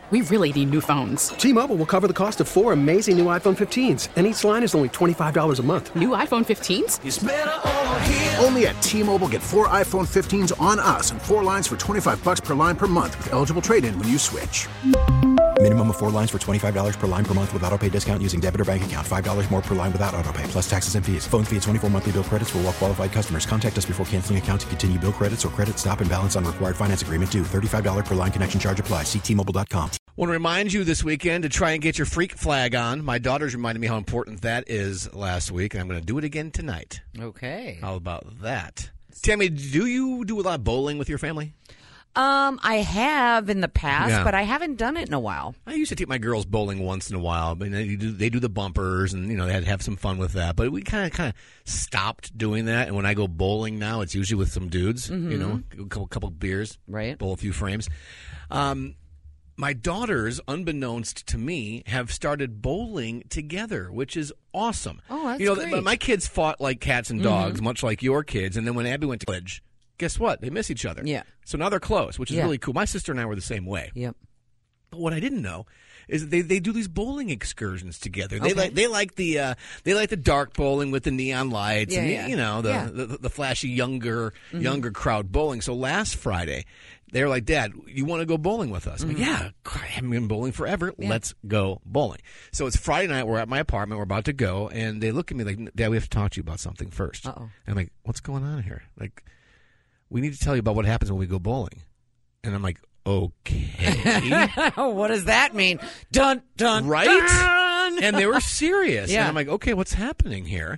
We really need new phones. T-Mobile will cover the cost of 4 amazing new iPhone 15s, and each line is only $25 a month. New iPhone 15s? It's better over here. Only at T-Mobile, get 4 iPhone 15s on us and 4 lines for $25 per line per month with eligible trade-in when you switch. Minimum of 4 lines for $25 per line per month with autopay discount using debit or bank account. $5 more per line without autopay, plus taxes and fees. Phone fee at 24 monthly bill credits for well-qualified customers. Contact us before canceling account to continue bill credits or credit stop and balance on required finance agreement due. $35 per line connection charge applies. See T-Mobile.com. I want to remind you this weekend to try and get your freak flag on. My daughters reminded me how important that is last week, and I'm going to do it again tonight. Okay. How about that? Tammy, do you do a lot of bowling with your family? I have in the past, but I haven't done it in a while. I used to take my girls bowling once in a while, but they do the bumpers, and they had to have some fun with that. But we kind of stopped doing that. And when I go bowling now, it's usually with some dudes. A couple beers, right? Bowl a few frames. My daughters, unbeknownst to me, have started bowling together, which is awesome. Oh, that's great. My kids fought like cats and dogs, much like your kids. And then when Abby went to college, guess what? They miss each other. Yeah. So now they're close, which is really cool. My sister and I were the same way. Yep. But what I didn't know is that they do these bowling excursions together. They like the dark bowling with the neon lights the flashy younger crowd bowling. So last Friday, they were like, "Dad, you want to go bowling with us?" I'm like, "Yeah, I haven't been bowling forever. Yeah. Let's go bowling." So it's Friday night. We're at my apartment. We're about to go, and they look at me like, "Dad, we have to talk to you about something first." Uh-oh. And I'm like, "What's going on here?" Like, "We need to tell you about what happens when we go bowling." And I'm like, "Okay." What does that mean? Dun, dun, right? Dun. And they were serious. Yeah. And I'm like, "Okay, what's happening here?"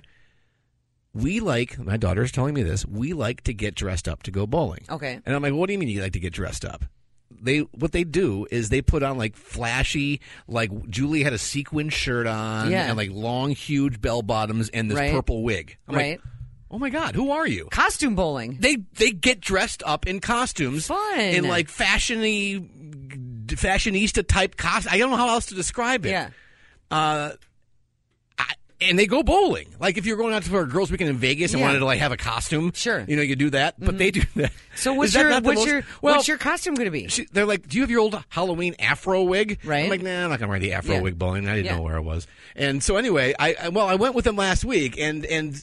My daughter's telling me this, we like to get dressed up to go bowling. Okay. And I'm like, "What do you mean you like to get dressed up?" What they do is they put on like flashy, like Julie had a sequin shirt on and like long, huge bell bottoms and this purple wig. I'm like, "Oh my God, who are you?" Costume bowling. They get dressed up in costumes. Fun. In like fashionista type costumes. I don't know how else to describe it. Yeah. And they go bowling. Like if you're going out for a girls' weekend in Vegas and wanted to like have a costume, sure, you do that. But they do that. So what's your costume going to be? They're like, "Do you have your old Halloween afro wig?" Right. I'm like, "Nah, I'm not going to wear the afro wig bowling." I didn't know where I was. And so anyway, I went with them last week, and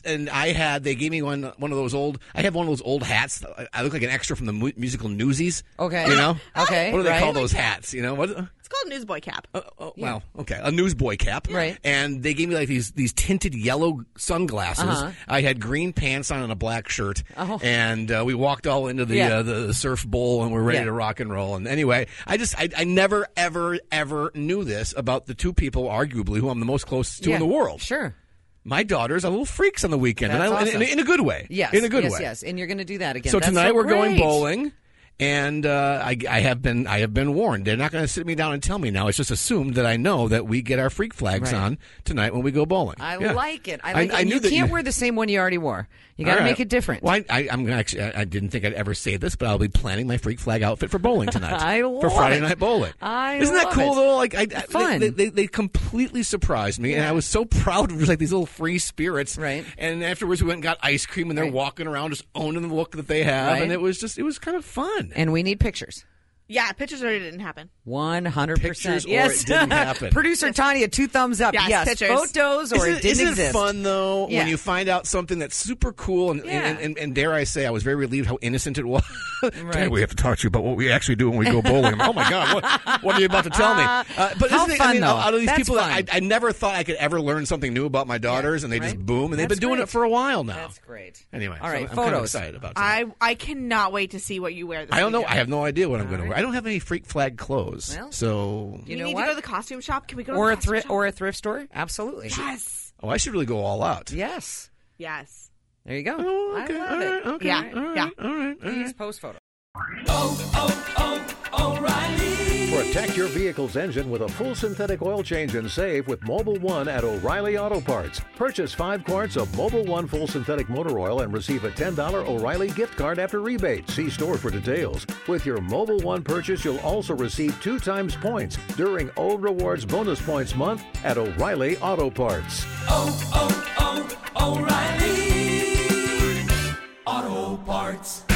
they gave me one of those old. I have one of those old hats. I look like an extra from the musical Newsies. Okay. Okay. What do they call those hats? What? It's called a newsboy cap. Well, okay, a newsboy cap. Right. And they gave me like these tinted yellow sunglasses. Uh-huh. I had green pants on and a black shirt. Oh. And we walked all into the surf bowl and we're ready to rock and roll. And anyway, I never, ever knew this about the two people, arguably, who I'm the most close to in the world. Sure. My daughters are little freaks on the weekend. That's awesome. In a good way. Yes. In a good way. Yes. And you're going to do that again. So That's tonight we're going great. bowling. And I have been warned. They're not going to sit me down and tell me now. It's just assumed that I know that we get our freak flags on tonight when we go bowling. I like it. I knew you that can't wear the same one you already wore. You got to make it different. Well, I didn't think I'd ever say this, but I'll be planning my freak flag outfit for bowling tonight. For Friday night bowling. Isn't that cool though? Like fun. They completely surprised me, and I was so proud of like these little free spirits. Right. And afterwards, we went and got ice cream, and they're walking around just owning the look that they have, and it was kind of fun. And we need pictures. Yeah, pictures already didn't happen. 100%. Pictures yes. or it didn't happen. Producer Tanya, 2 thumbs up. Yes, pictures. Photos or it didn't exist. Isn't it fun, though, when you find out something that's super cool and dare I say, I was very relieved how innocent it was. Right. Dad, we have to talk to you about what we actually do when we go bowling. Oh, my God, what are you about to tell me? But how fun, though. Out of these That's people, fun. I never thought I could ever learn something new about my daughters, and they just boom, and they've been doing it for a while now. That's great. Anyway, all right, so I'm photos. kind of excited about that. I cannot wait to see what you wear this I don't know. weekend. I have no idea what I'm going to wear. I don't have any freak flag clothes. Well, so you need to go to the costume shop. Can we go to or the a costume shop? or a thrift store? Absolutely. Yes. Oh, I should really go all out. Yes. Yes. There you go. Oh, okay. I love all right, it. okay. Yeah. All right. Please post photo. O'Reilly. Protect your vehicle's engine with a full synthetic oil change and save with Mobil 1 at O'Reilly Auto Parts. Purchase 5 quarts of Mobil 1 full synthetic motor oil and receive a $10 O'Reilly gift card after rebate. See store for details. With your Mobil 1 purchase, you'll also receive 2 times points during O Rewards Bonus Points Month at O'Reilly Auto Parts. O'Reilly Auto Parts.